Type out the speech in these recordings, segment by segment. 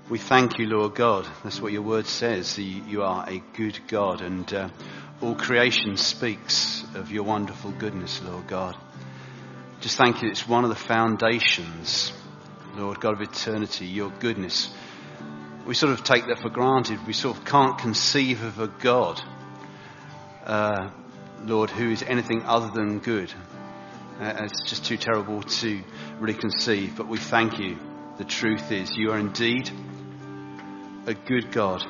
We thank you, Lord God. That's what your word says. You are a good God, and all creation speaks of your wonderful goodness, Lord God. Just thank you. It's one of the foundations, Lord God of eternity, your goodness. We sort of take that for granted. We sort of can't conceive of a God, Lord, who is anything other than good. It's just too terrible to really conceive, but we thank you. The truth is, you are indeed a good God.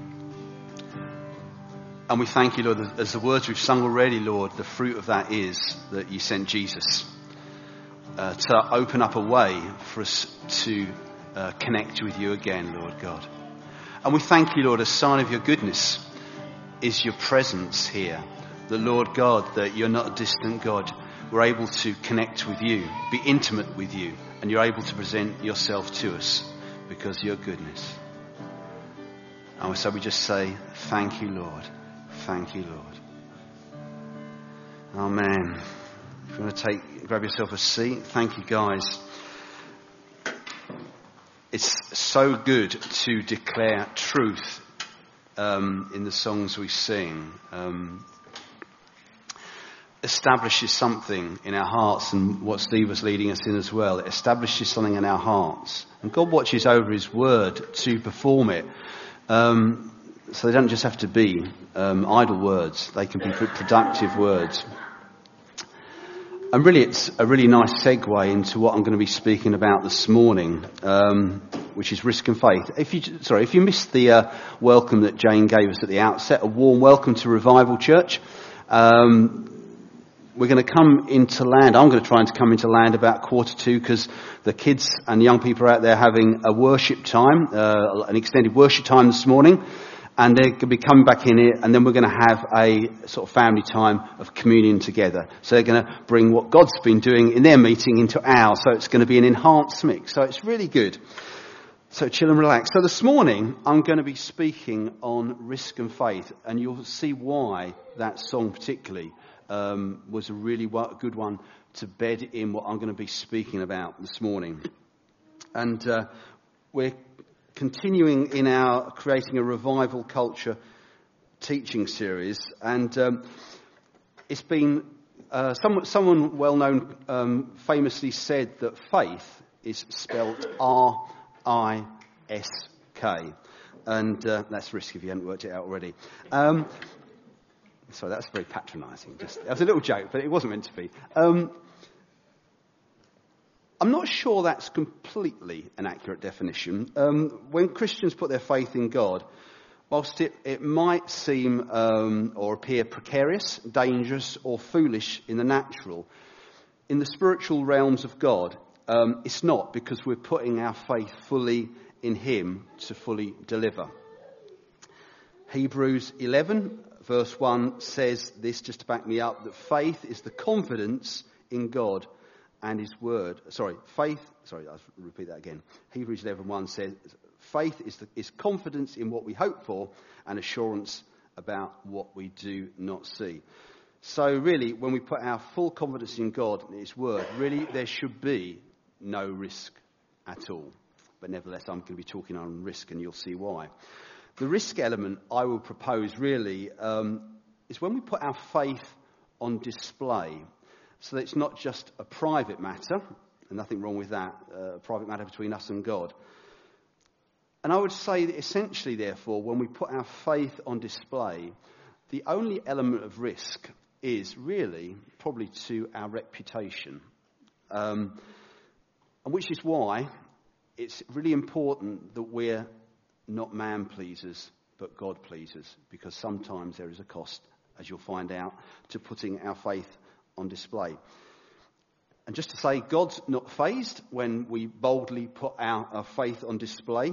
And we thank you, Lord, as the words we've sung already, Lord, the fruit of that is that you sent Jesus to open up a way for us to connect with you again, Lord God. And we thank you, Lord, a sign of your goodness is your presence here. The Lord God, that you're not a distant God. We're able to connect with you, be intimate with you, and you're able to present yourself to us because of your goodness. And so we just say, thank you, Lord. Thank you, Lord. Amen. If you want to grab yourself a seat. Thank you, guys. It's so good to declare truth in the songs we sing. Establishes something in our hearts, and what Steve was leading us in as well. It establishes something in our hearts. And God watches over his word to perform it. So they don't just have to be idle words. They can be productive words. And really, it's a really nice segue into what I'm going to be speaking about this morning, which is risk and faith. If you missed the welcome that Jane gave us at the outset, a warm welcome to Revival Church. We're going to come into land. I'm going to try and come into land about 1:45 because the kids and young people are out there having a worship time, an extended worship time this morning. And they're going to be coming back in here, and then we're going to have a sort of family time of communion together. So they're going to bring what God's been doing in their meeting into ours. So it's going to be an enhanced mix. So it's really good. So chill and relax. So this morning, I'm going to be speaking on risk and faith. And you'll see why that song particularly was a really good one to bed in what I'm going to be speaking about this morning. And we're continuing in our Creating a Revival Culture teaching series, and it's been someone well known famously said that faith is spelled R-I-S-K, and that's risk if you haven't worked it out already. Sorry, that's very patronising. That was a little joke, but it wasn't meant to be. I'm not sure that's completely an accurate definition. When Christians put their faith in God, whilst it might seem or appear precarious, dangerous, or foolish in the natural, in the spiritual realms of God, it's not, because we're putting our faith fully in him to fully deliver. Hebrews 11 verse 1 says this, just to back me up, that faith is the confidence in God and his word. I'll repeat that again. Hebrews 11:1 says, faith is confidence in what we hope for and assurance about what we do not see. So really, when we put our full confidence in God and his word, really there should be no risk at all. But nevertheless, I'm going to be talking on risk, and you'll see why. The risk element I will propose really is when we put our faith on display. So that it's not just a private matter, and nothing wrong with that, a private matter between us and God. And I would say that essentially, therefore, when we put our faith on display, the only element of risk is really probably to our reputation. And which is why it's really important that we're not man pleasers, but God pleasers, because sometimes there is a cost, as you'll find out, to putting our faith on display. And just to say, God's not fazed when we boldly put our faith on display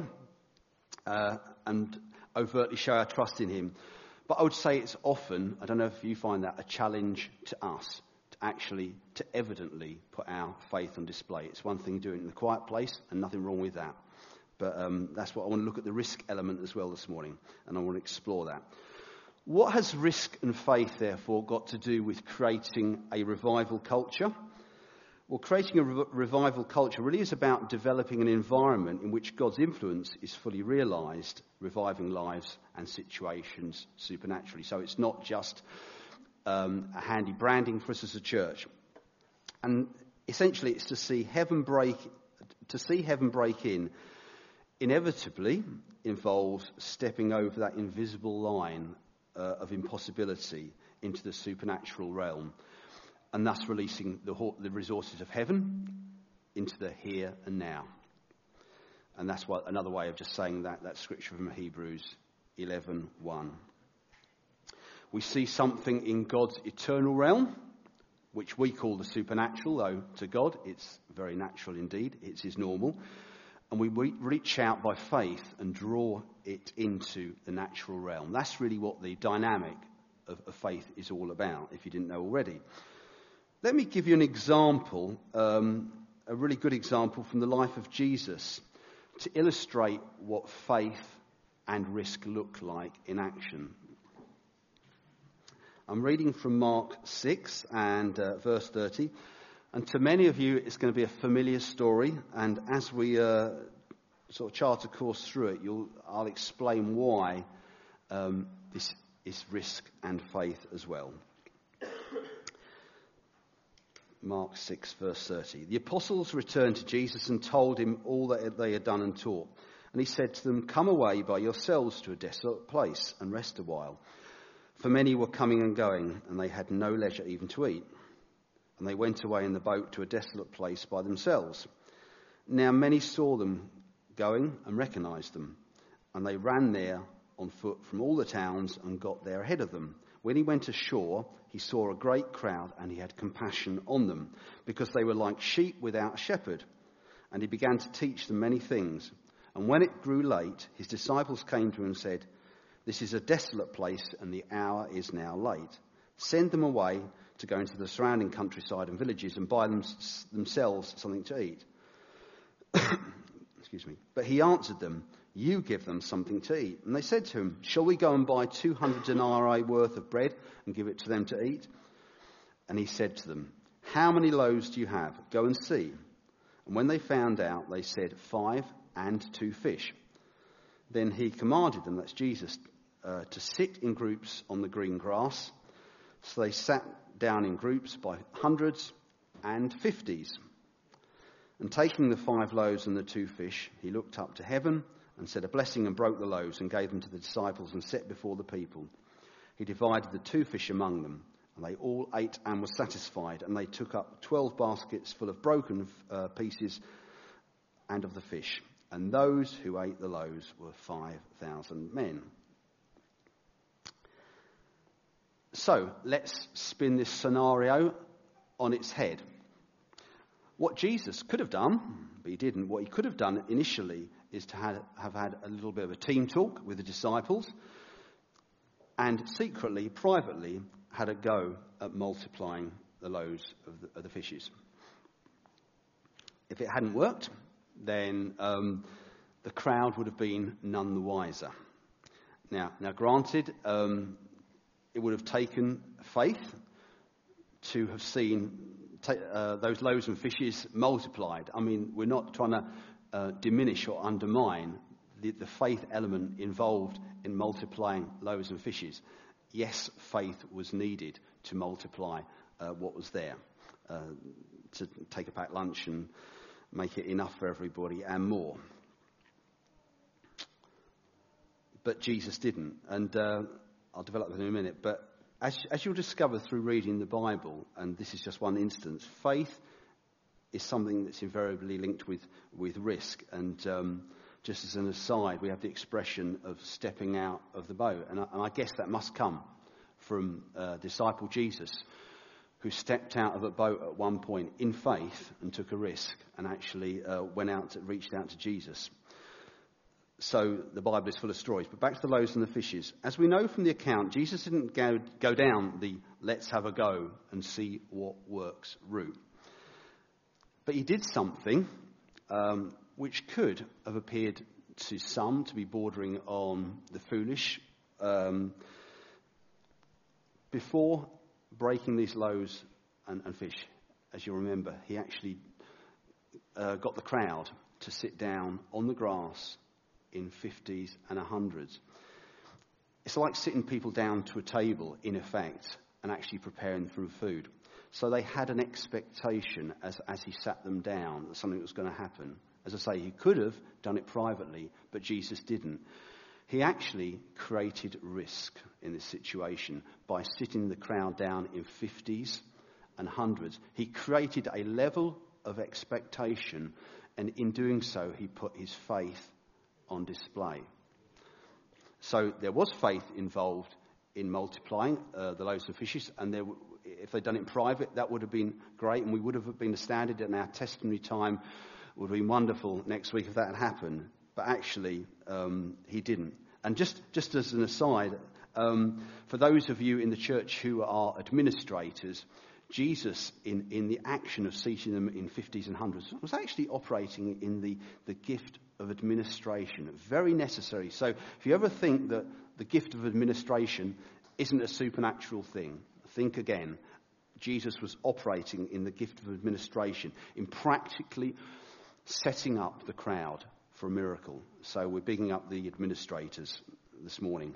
and overtly show our trust in him. But I would say it's often, I don't know if you find that, a challenge to us to evidently put our faith on display. It's one thing doing it in the quiet place, and nothing wrong with that. But that's what I want to look at, the risk element as well this morning, and I want to explore that. What has risk and faith, therefore, got to do with creating a revival culture? Well, creating a revival culture really is about developing an environment in which God's influence is fully realised, reviving lives and situations supernaturally. So it's not just a handy branding for us as a church. And essentially it's to see heaven break in inevitably involves stepping over that invisible line of impossibility into the supernatural realm, and thus releasing the resources of heaven into the here and now. And that's another way of just saying that scripture from Hebrews 11:1. We see something in God's eternal realm, which we call the supernatural, though to God it's very natural indeed. It's his normal. And we reach out by faith and draw it into the natural realm. That's really what the dynamic of faith is all about, if you didn't know already. Let me give you an example, a really good example from the life of Jesus to illustrate what faith and risk look like in action. I'm reading from Mark 6 and verse 30. And to many of you, it's going to be a familiar story. And as we sort of chart a course through it, I'll explain why this is risk and faith as well. Mark 6, verse 30. The apostles returned to Jesus and told him all that they had done and taught. And he said to them, "Come away by yourselves to a desolate place and rest a while." For many were coming and going, and they had no leisure even to eat. And they went away in the boat to a desolate place by themselves. Now many saw them going and recognized them, and they ran there on foot from all the towns and got there ahead of them. When he went ashore, he saw a great crowd, and he had compassion on them, because they were like sheep without a shepherd. And he began to teach them many things. And when it grew late, his disciples came to him and said, "This is a desolate place, and the hour is now late. Send them away to go into the surrounding countryside and villages and buy themselves something to eat." Excuse me. But he answered them, "You give them something to eat." And they said to him, "Shall we go and buy 200 denarii worth of bread and give it to them to eat?" And he said to them, "How many loaves do you have? Go and see." And when they found out, they said, 5 and 2 fish. Then he commanded them, that's Jesus, to sit in groups on the green grass. So they sat down in groups by hundreds and 50s. And taking the 5 loaves and the 2 fish, he looked up to heaven and said a blessing and broke the loaves and gave them to the disciples and set before the people. He divided the 2 fish among them, and they all ate and were satisfied. And they took up 12 baskets full of broken pieces and of the fish. And those who ate the loaves were 5,000 men. So let's spin this scenario on its head. What Jesus could have done, but he didn't, what he could have done initially is to have had a little bit of a team talk with the disciples and secretly, privately, had a go at multiplying the loaves of the fishes. If it hadn't worked, then the crowd would have been none the wiser. Now granted, it would have taken faith to have seen those loaves and fishes multiplied. I mean, we're not trying to diminish or undermine the faith element involved in multiplying loaves and fishes. Yes, faith was needed to multiply what was there, to take a packed lunch and make it enough for everybody and more. But Jesus didn't, and I'll develop that in a minute. But as you'll discover through reading the Bible, and this is just one instance, faith is something that's invariably linked with risk. And just as an aside, we have the expression of stepping out of the boat. And I guess that must come from disciple Jesus, who stepped out of a boat at one point in faith and took a risk and actually reached out to Jesus. So the Bible is full of stories. But back to the loaves and the fishes. As we know from the account, Jesus didn't go down the let's have a go and see what works route. But he did something which could have appeared to some to be bordering on the foolish. Before breaking these loaves and fish, as you'll remember, he actually got the crowd to sit down on the grass in 50s and 100s. It's like sitting people down to a table, in effect, and actually preparing them food. So they had an expectation as he sat them down that something was going to happen. As I say, he could have done it privately, but Jesus didn't. He actually created risk in this situation by sitting the crowd down in 50s and 100s. He created a level of expectation, and in doing so, he put his faith on display. So there was faith involved in multiplying the loaves of fishes, and if they'd done it in private, that would have been great, and we would have been astounded, and our testimony time would have been wonderful next week if that had happened. But actually, he didn't. And just as an aside, for those of you in the church who are administrators, Jesus, in the action of seating them in 50s and 100s, was actually operating in the gift of administration. Very necessary. So if you ever think that the gift of administration isn't a supernatural thing, think again. Jesus was operating in the gift of administration, in practically setting up the crowd for a miracle. So we're bigging up the administrators this morning.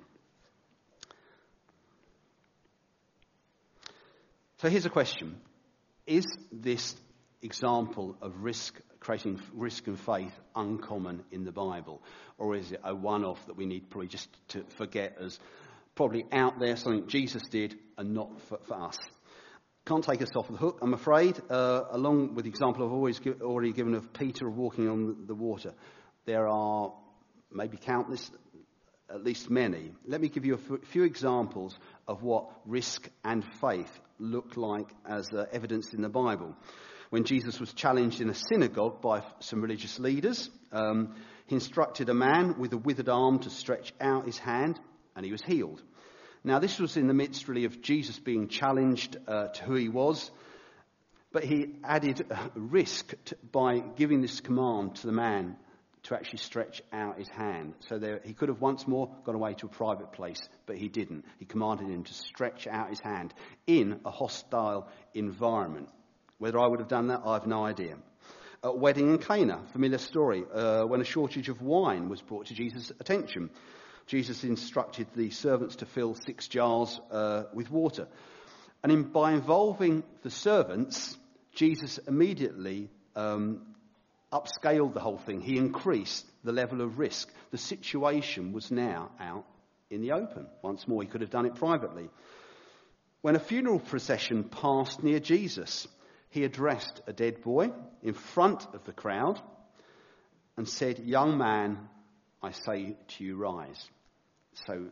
So here's a question. Is this example of creating risk and faith uncommon in the Bible? Or is it a one-off that we need probably just to forget as probably out there, something Jesus did and not for us? Can't take us off the hook, I'm afraid. Along with the example I've already given of Peter walking on the water, there are maybe countless, at least many. Let me give you a few examples of what risk and faith look like as evidenced in the Bible. When Jesus was challenged in a synagogue by some religious leaders, he instructed a man with a withered arm to stretch out his hand, and he was healed. Now, this was in the midst, really, of Jesus being challenged to who he was, but he added risk by giving this command to the man to actually stretch out his hand. So he could have once more gone away to a private place, but he didn't. He commanded him to stretch out his hand in a hostile environment. Whether I would have done that, I have no idea. At a wedding in Cana, familiar story, when a shortage of wine was brought to Jesus' attention, Jesus instructed the servants to fill 6 jars with water. And by involving the servants, Jesus immediately upscaled the whole thing. He increased the level of risk. The situation was now out in the open. Once more, he could have done it privately. When a funeral procession passed near Jesus, he addressed a dead boy in front of the crowd and said, "Young man, I say to you, rise." So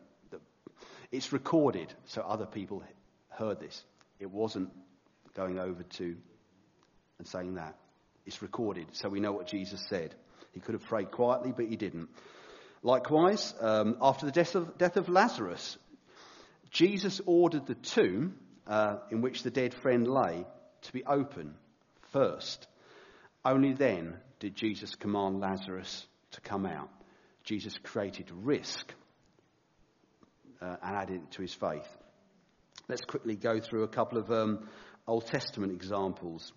it's recorded, so other people heard this. It wasn't going over to and saying that. It's recorded, so we know what Jesus said. He could have prayed quietly, but he didn't. Likewise, after the death of Lazarus, Jesus ordered the tomb in which the dead friend lay to be open first. Only then did Jesus command Lazarus to come out. Jesus created risk and added it to his faith. Let's quickly go through a couple of Old Testament examples.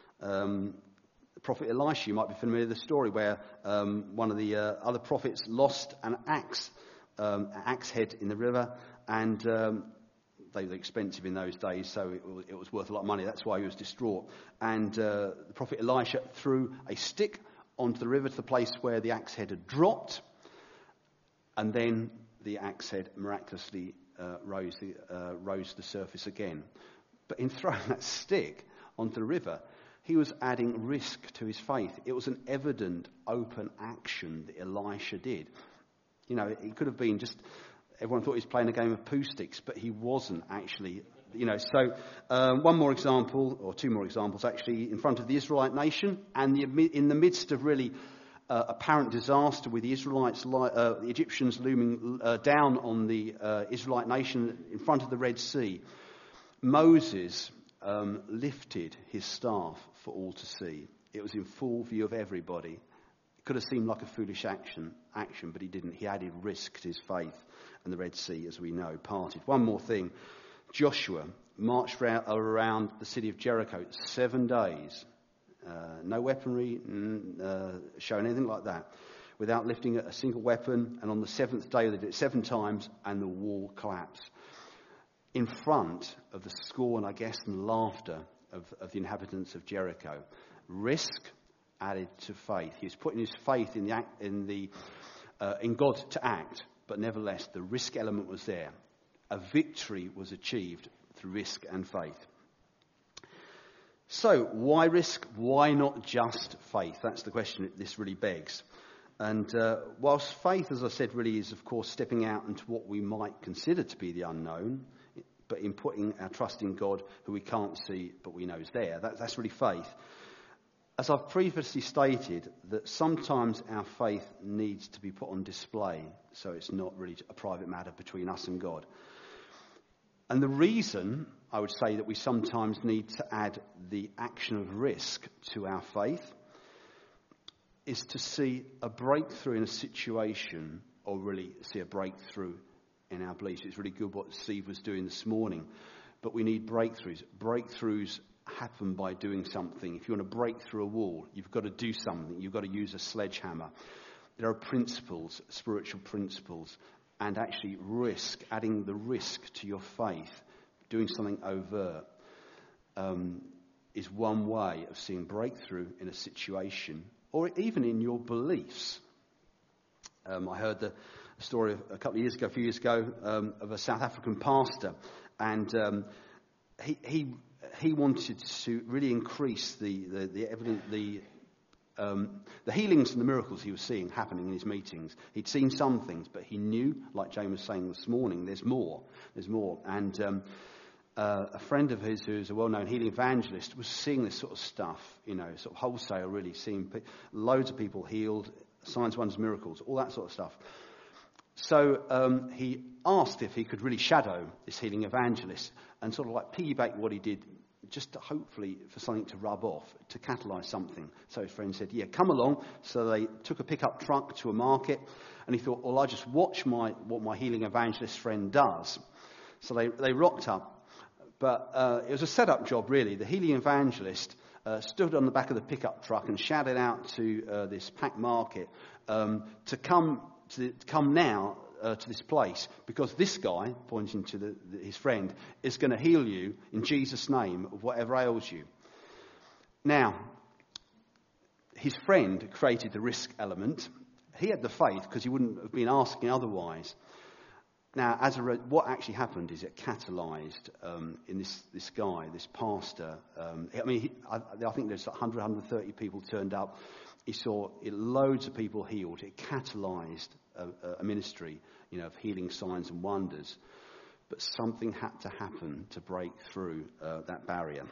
The prophet Elisha, you might be familiar with the story where one of the other prophets lost an axe head in the river, and they were expensive in those days, so it was worth a lot of money. That's why he was distraught. And the prophet Elisha threw a stick onto the river to the place where the axe head had dropped, and then the axe head miraculously rose to the surface again. But in throwing that stick onto the river, he was adding risk to his faith. It was an evident, open action that Elisha did. You know, it could have been just, everyone thought he was playing a game of poo sticks, but he wasn't actually. So one more example, or two more examples actually, in front of the Israelite nation, and in the midst of really apparent disaster with the Israelites, the Egyptians looming down on the Israelite nation in front of the Red Sea, Moses lifted his staff for all to see. It was in full view of everybody. It could have seemed like a foolish action, but he didn't. He added risk to his faith, and the Red Sea, as we know, parted. One more thing. Joshua marched around the city of Jericho 7 days. No weaponry, showing anything like that, without lifting a single weapon. And on the 7th day, they did it 7 times, and the wall collapsed in front of the scorn, I guess, and laughter of the inhabitants of Jericho. Risk added to faith. He was putting his faith in God to act, but nevertheless, the risk element was there. A victory was achieved through risk and faith. So, why risk? Why not just faith? That's the question this really begs. And whilst faith, as I said, really is, of course, stepping out into what we might consider to be the unknown, but in putting our trust in God, who we can't see, but we know is there. That's really faith. As I've previously stated, that sometimes our faith needs to be put on display, so it's not really a private matter between us and God. And the reason, I would say, that we sometimes need to add the action of risk to our faith is to see a breakthrough in a situation, or really see a breakthrough in our beliefs. It's really good what Steve was doing this morning, but we need breakthroughs. Breakthroughs happen by doing something. If you want to break through a wall, you've got to do something. You've got to use a sledgehammer. There are principles, spiritual principles, and actually risk, adding the risk to your faith, doing something overt, is one way of seeing breakthrough in a situation, or even in your beliefs. I heard the story a few years ago, of a South African pastor, and he wanted to really increase the evidence, the healings and the miracles he was seeing happening in his meetings. He'd seen some things, but he knew, like Jane was saying this morning, there's more. And a friend of his, who's a well-known healing evangelist, was seeing this sort of stuff, sort of wholesale, really, seeing loads of people healed, signs, wonders, miracles, all that sort of stuff. So he asked if he could really shadow this healing evangelist and sort of like piggyback what he did, just to hopefully for something to rub off, to catalyse something. So his friend said, yeah, come along. So they took a pickup truck to a market, and he thought, well, I'll just watch what my healing evangelist friend does. So they rocked up, but it was a set-up job, really. The healing evangelist stood on the back of the pickup truck and shouted out to this packed market to come now to this place, because this guy, pointing to his friend, is going to heal you in Jesus' name of whatever ails you. Now, his friend created the risk element. He had the faith because he wouldn't have been asking otherwise. Now, what actually happened is it catalysed in this guy, this pastor. I think there's 100, 130 people turned up. He saw loads of people healed. It catalysed a ministry, of healing signs and wonders. But something had to happen to break through that barrier.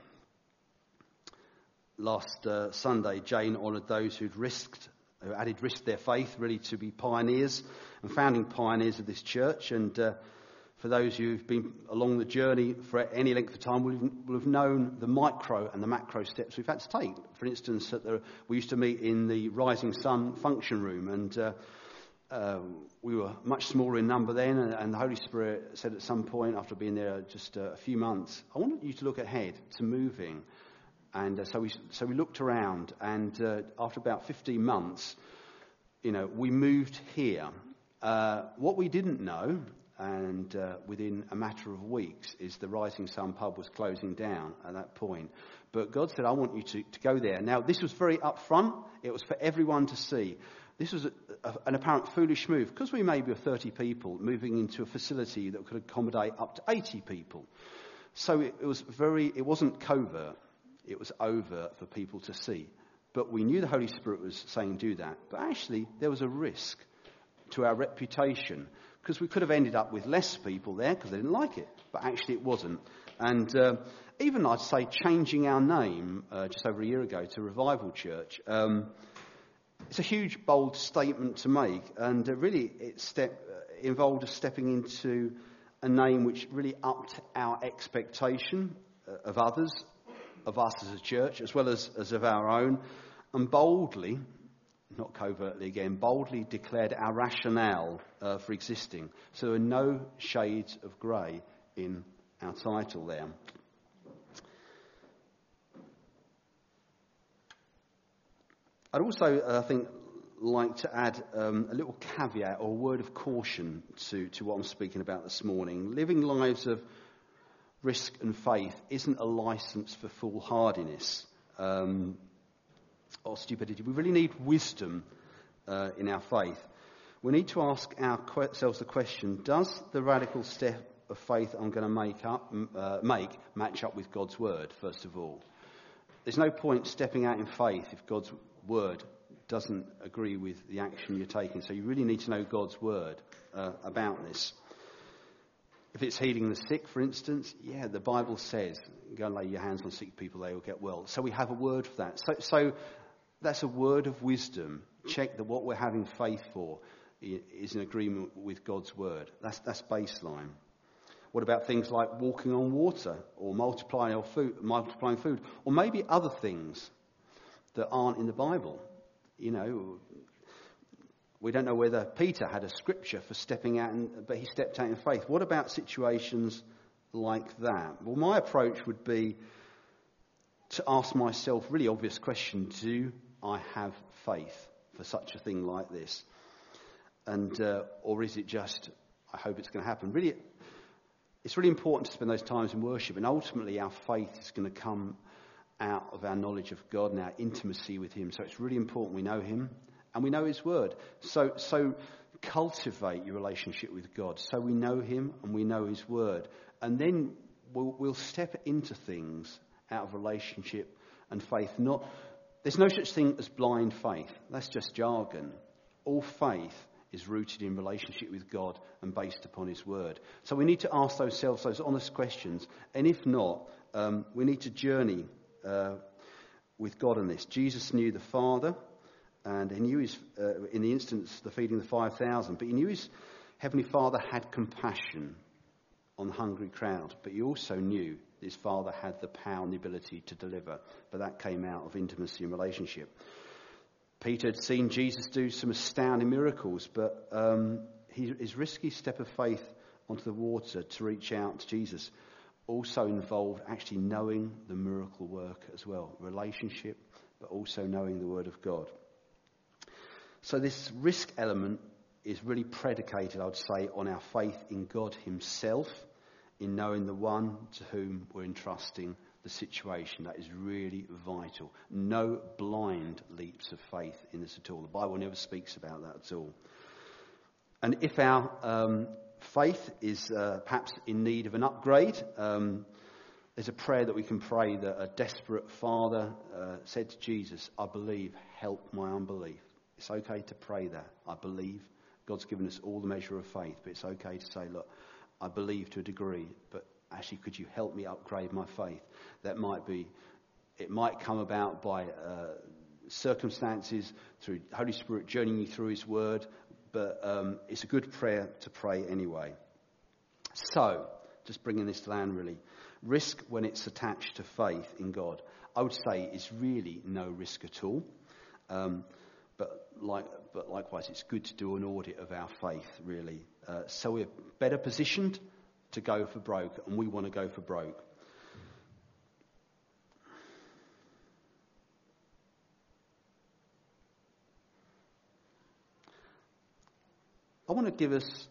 Last Sunday, Jane honoured those who added risk to their faith, really, to be pioneers and founding pioneers of this church. And for those who've been along the journey for any length of time, will have known the micro and the macro steps we've had to take. For instance, we used to meet in the Rising Sun function room, and we were much smaller in number then, and the Holy Spirit said at some point, after being there just a few months, I want you to look ahead to moving. And so we looked around, and after about 15 months, we moved here. What we didn't know, and within a matter of weeks, is the Rising Sun pub was closing down at that point. But God said, I want you to go there. Now, this was very upfront. It was for everyone to see. This was an apparent foolish move, because we maybe were 30 people moving into a facility that could accommodate up to 80 people. So it wasn't covert. It was overt for people to see. But we knew the Holy Spirit was saying do that. But actually, there was a risk to our reputation, because we could have ended up with less people there because they didn't like it. But actually, it wasn't. And even, I'd say, changing our name just over a year ago to Revival Church, it's a huge, bold statement to make. And really, it involved us stepping into a name which really upped our expectation of others, of us as a church, as well as of our own, and boldly, not covertly again, boldly declared our rationale for existing. So there are no shades of grey in our title there. I'd also, I think, like to add a little caveat or a word of caution to what I'm speaking about this morning. Living lives of risk and faith isn't a license for foolhardiness or stupidity. We really need wisdom in our faith. We need to ask ourselves the question, does the radical step of faith I'm going to make match up with God's word, first of all? There's no point stepping out in faith if God's word doesn't agree with the action you're taking. So you really need to know God's word about this. If it's healing the sick, for instance, the Bible says, go and lay your hands on sick people, they will get well. So we have a word for that. So that's a word of wisdom. Check that what we're having faith for is in agreement with God's word. That's baseline. What about things like walking on water or multiplying food, or maybe other things that aren't in the Bible? You know, we don't know whether Peter had a scripture for stepping out, but he stepped out in faith. What about situations like that? Well, my approach would be to ask myself a really obvious question: do I have faith for such a thing like this? And or is it just, I hope it's going to happen? Really, it's really important to spend those times in worship, and ultimately our faith is going to come out of our knowledge of God and our intimacy with him. So it's really important we know him and we know his word. So cultivate your relationship with God so we know him and we know his word. And then we'll step into things out of relationship and faith. There's no such thing as blind faith. That's just jargon. All faith is rooted in relationship with God and based upon his word. So we need to ask ourselves those honest questions. And if not, we need to journey with God on this. Jesus knew the Father, and he knew in the instance, the feeding of the 5,000, but he knew his Heavenly Father had compassion on the hungry crowd, but he also knew his Father had the power and the ability to deliver, but that came out of intimacy and relationship. Peter had seen Jesus do some astounding miracles, but his risky step of faith onto the water to reach out to Jesus also involved actually knowing the miracle work as well. Relationship, but also knowing the word of God. So this risk element is really predicated, I would say, on our faith in God himself, in knowing the one to whom we're entrusting the situation. That is really vital. No blind leaps of faith in this at all. The Bible never speaks about that at all. And if our faith is perhaps in need of an upgrade, there's a prayer that we can pray that a desperate father said to Jesus, I believe, help my unbelief. It's okay to pray that. I believe. God's given us all the measure of faith, but it's okay to say, look, I believe to a degree, but actually could you help me upgrade my faith? It might come about by circumstances, through Holy Spirit journeying you through his word, but it's a good prayer to pray anyway. So, just bringing this to land really, risk when it's attached to faith in God, I would say is really no risk at all. But likewise, it's good to do an audit of our faith, really. So we're better positioned to go for broke, and we want to go for broke. I want to give us...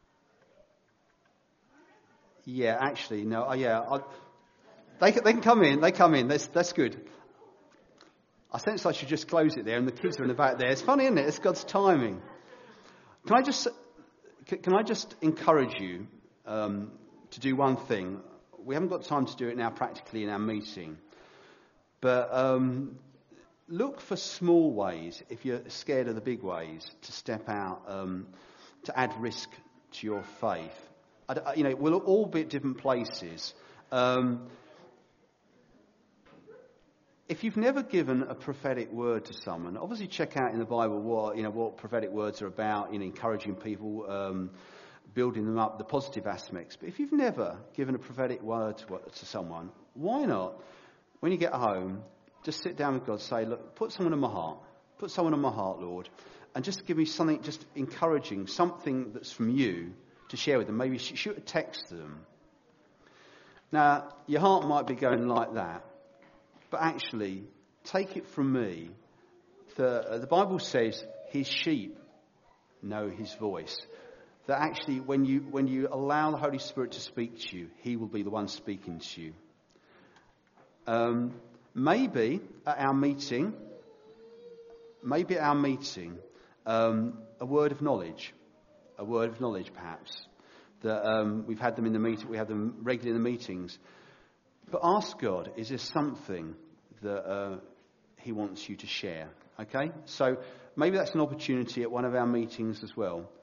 Yeah, actually, no, they can come in, that's good. I sense I should just close it there, and the kids are in the back there. It's funny, isn't it? It's God's timing. Can I just encourage you to do one thing? We haven't got time to do it now practically in our meeting, but look for small ways, if you're scared of the big ways, to step out, to add risk to your faith. We'll all be at different places. If you've never given a prophetic word to someone, obviously check out in the Bible what prophetic words are about, encouraging people, building them up, the positive aspects. But if you've never given a prophetic word to someone, why not, when you get home, just sit down with God, say, look, put someone on my heart, Lord, and just give me something just encouraging, something that's from you to share with them. Maybe shoot a text to them. Now, your heart might be going like that, but actually, take it from me, the Bible says his sheep know his voice. That actually, when you allow the Holy Spirit to speak to you, he will be the one speaking to you. Maybe at our meeting, a word of knowledge perhaps. That we've had them in the meeting, we have them regularly in the meetings. But ask God, is there something that he wants you to share? Okay, so maybe that's an opportunity at one of our meetings as well.